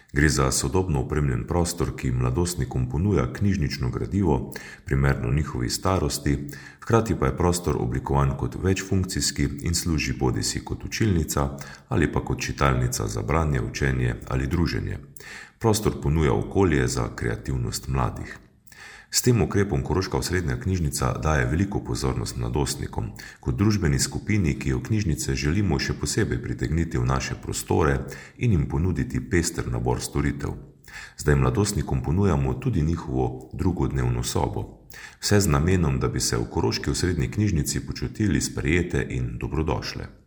Gre za sodobno opremljen prostor, ki mladostnikom ponuja knjižnično gradivo, primerno njihovi starosti, hkrati pa je prostor oblikovan kot večfunkcijski in služi bodisi kot učilnica ali pa kot čitalnica za branje, učenje ali druženje. Prostor ponuja okolje za kreativnost mladih. S tem ukrepom Koroška osrednja knjižnica daje veliko pozornost mladostnikom, kot družbeni skupini, ki jo knjižnice želimo še posebej pritegniti v naše prostore in jim ponuditi pester nabor storitev. Zdaj mladostnikom ponujamo tudi njihovo drugodnevno sobo. Vse z namenom, da bi se v Koroški osrednji knjižnici počutili sprejete in dobrodošle.